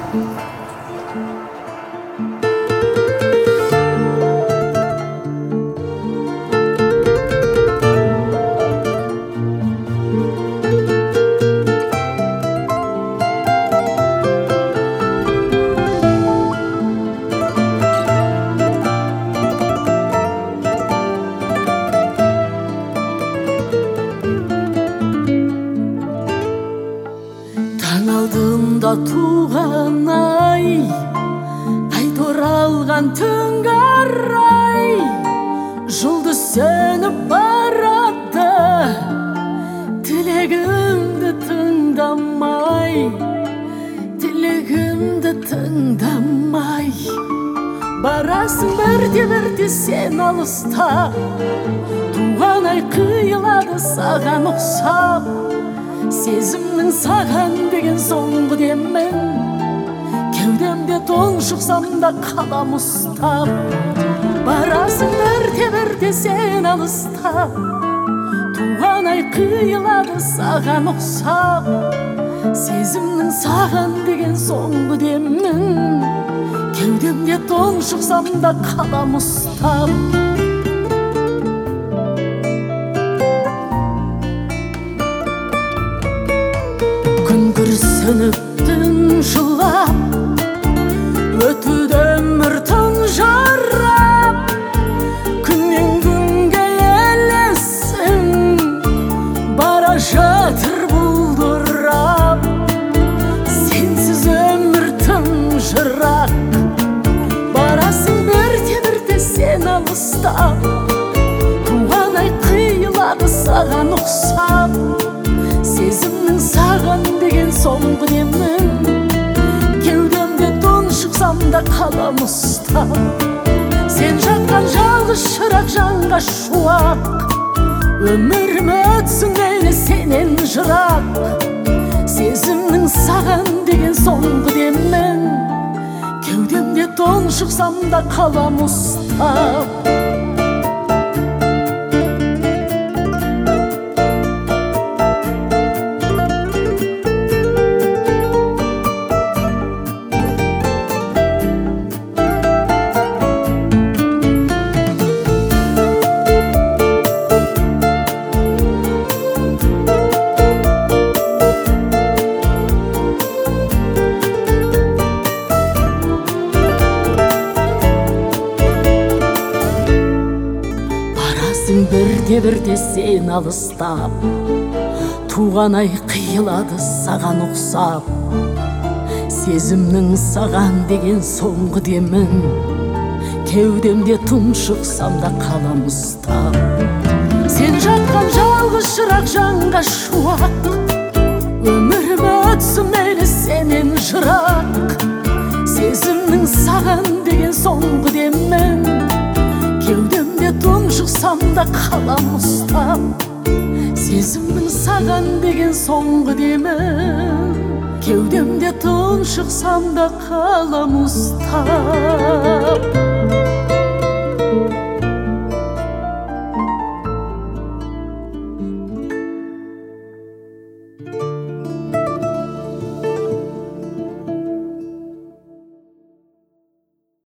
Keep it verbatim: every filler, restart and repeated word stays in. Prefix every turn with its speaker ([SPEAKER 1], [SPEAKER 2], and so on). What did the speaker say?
[SPEAKER 1] алдымда туған ай, қайта оралған түн қарай, жұлдыз сөніп барады, тілегімді тыңдамай, тілегімді тыңдамай. Барасың бірте-бірте сен алыста, туған ай қиылады саған ұқсап. Сезімнің саған деген соңғы демін, кеудемде тұншықсам да қалам ұстап. Барасың бірте-бірте сен алыста, туған ай қиылады саған ұқсап. Сезімнің саған деген соңғы демін, кеудемде тұншықсам да қалам ұстап. Күрсініп түн жылап, өтуді өмір тұнжарап, күннен күнге елесің, бара жатыр бұлдырап. Сенсіз өмір тұнжырақ, барасың бірте-бірте сен алыстап. Туған ай қиылады саған ұқсап. Сезімнің саған деген соңғы демін, кеудемде тұншықсам да қалам ұстап. Сен жаққан жалғыз шырақ жанға шуақ, өмірім өтсін мейлі сенен жырақ. Сезімнің саған деген соңғы демін, кеудемде тұншықсам да қалам ұстап. Бірте-бірте сен алыстап, туған ай қиылады саған ұқсап. Сезімнің саған деген соңғы демін, кеудемде тұншықсам да қалам ұстап. Сен жатқан жалғыз шырақ жанға шуақ, өмірім өтсін мейлі сенен жырақ. Сезімнің саған деген соңғы демін, кеудемде тұншықсам да қалам ұстап. Сезімнің саған деген соңғы демін, кеудемде тұншықсам да қалам ұстап.